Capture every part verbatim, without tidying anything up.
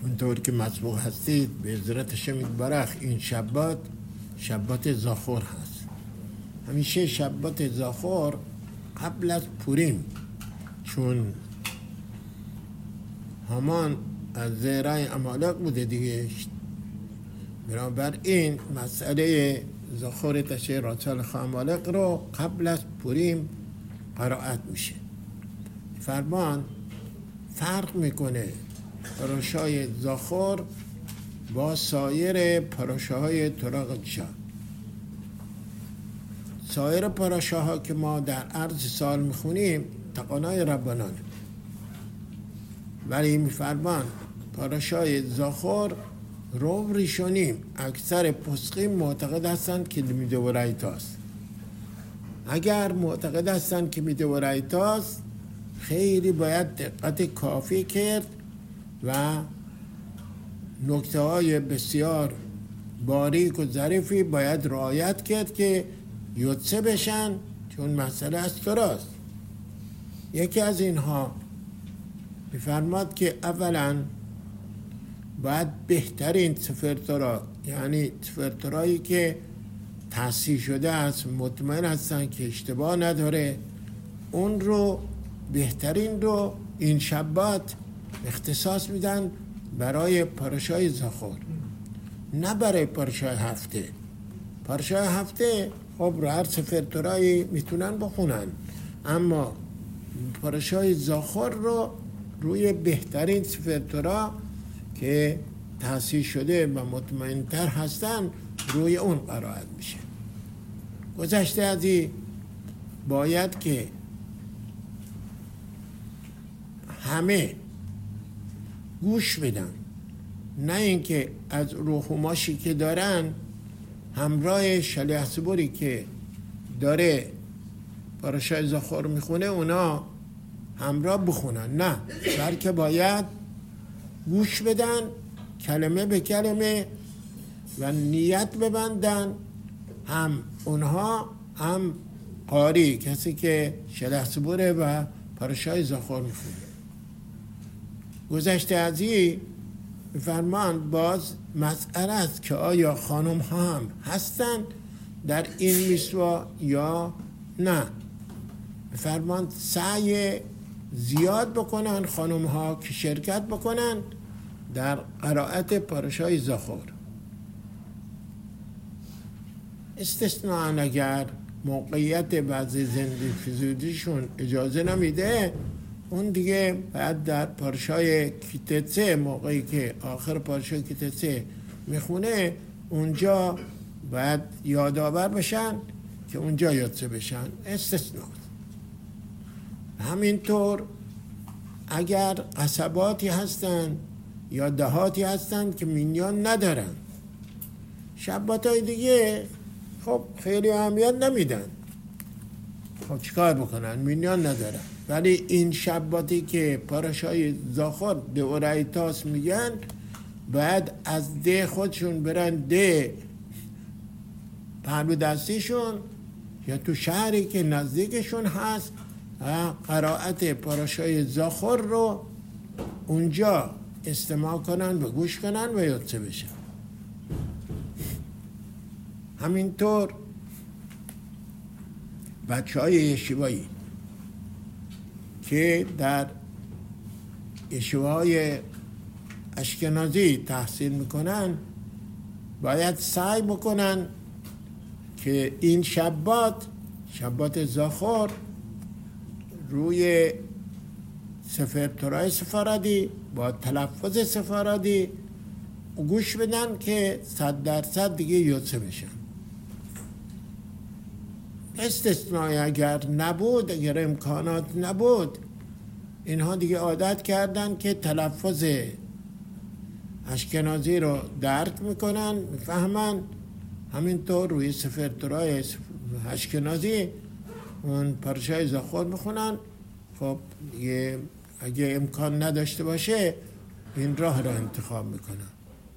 اونطور که مسبوق هستید به حضرت شمید برخ این شبات شبات زاخور هست. همیشه شبات زاخور قبل از پوریم، چون هامان از زیرای عمالق بوده دیگه، بنابراین مسئله زاخور تشه راسال عمالق رو قبل از پوریم قرائت میشه. فرمان فرق میکنه پاراشای زاخور با سایر پاراشاهای طراق شاه. سایر پاراشاها که ما در عرض سال میخونیم تقانای ربانانه، ولی میفرمان پاراشای زاخور رو ریشونیم اکثر پسقیم معتقد هستند که میده و رایتاست. اگر معتقد هستند که میده و رایتاست خیلی باید دقت کافی کرد و نکته های بسیار باریک و ظریفی باید رعایت کرد که یوتسه بشن، چون مسئله از توراست. یکی از اینها میفرماد که اولا باید بهترین سفر تورا، یعنی سفر تورایی که تصحیح شده است، مطمئن هستن که اشتباه نداره، اون رو بهترین رو این شبات اختصاص میدن برای پاراشای زاخور، نه برای پاراشای هفته. پاراشای هفته خب رو هر سفر تورایی میتونن بخونن، اما پاراشای زاخور رو روی بهترین سفر تورا که تصحیح شده و مطمئن‌تر هستن روی اون قرائت میشه. گذشته از این باید که همه گوش بدن، نه اینکه از روحوماشی که دارن همراه شلیح صبوری که داره پاراشای زاخور میخونه اونا همراه بخونن، نه، بلکه باید گوش بدن کلمه به کلمه و نیت ببندن، هم اونها هم قاری، کسی که شلیح صبوره و پاراشای زاخور میخونه. گذشته از این فرمان باز مسئله است که آیا خانم ها هم هستن در این میسوا یا نه. فرمان سعی زیاد بکنن خانم ها که شرکت بکنن در قرائت پاراشای زاخور. استثناء اگر موقعیت بعضی زندگی فیزیولوژیشون اجازه نمیده، اون دیگه بعد در پاراشای کیتسه، موقعی که آخر پاراشای کیتسه میخونه اونجا باید یادآور بشن که اونجا یادسه بشن. استثناء. همینطور اگر قصباتی هستن یا دهاتی هستن که مینیان ندارن، شباتای دیگه خب خیلی اهمیت نمیدن، خب چیکار بکنن؟ مینیان ندارن. ولی این شباتی که پاراشای زاخور دورایتاس میگن باید از ده خودشون برن ده پهلو دستیشون یا تو شهری که نزدیکشون هست قرائت پاراشای زاخور رو اونجا استماع کنن و گوش کنن و یادسه بشن. همینطور بچه های یشیوایی که در یشیوهای اشکنازی تحصیل میکنن باید سعی بکنن که این شبات شبات زاخور روی سفر تورای سفارادی با تلفظ سفارادی گوش بدن که صد درصد دیگه یادسه بشن. استثنایی اگر نبود، اگر امکانات نبود، اینها دیگه عادت کردن که تلفظ اشکنازی رو درک میکنن، میفهمن، همینطور روی سفر تورای اشکنازی اون پاراشای زاخور میخونن. خب دیگه اگه امکان نداشته باشه این راه را انتخاب میکنن.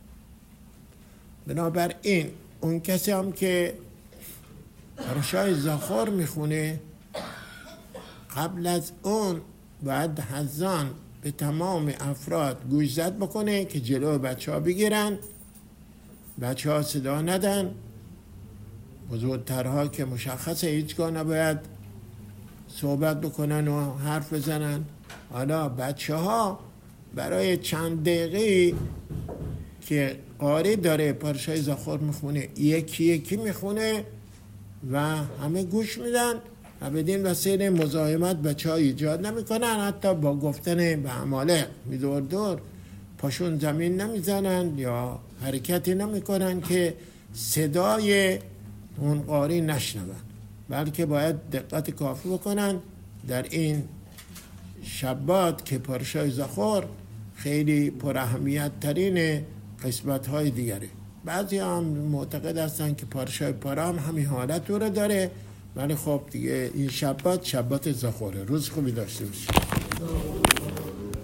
بنابراین اون کسی هم که پاراشای زاخور میخونه قبل از اون باید حزان به تمام افراد گوشزد بکنه که جلو بچه ها بگیرن، بچه ها صدا ندن، بزرگترها که مشخصه هیچگاه نباید صحبت بکنن و حرف بزنن. حالا بچه ها برای چند دقیقه که قاری داره پارچه‌های زاخور میخونه، یکی یکی میخونه و همه گوش میدن و بدین وسیله مزاحمت بچه ها ایجاد نمیکنن، حتی با گفتن به عماله میدور دور پاشون زمین نمیزنن یا حرکتی نمیکنن که صدای اون قاری نشنون، بلکه باید دقت کافی بکنن در این شبات که پارچه‌های زاخور خیلی پر اهمیت ترین قسمت های دیگره. بعضی هم معتقد هستن که پارچه‌های پاره هم همین حالت رو داره، ولی خب دیگه این شبات شبات زاخوره. روز خوبی داشته باشید.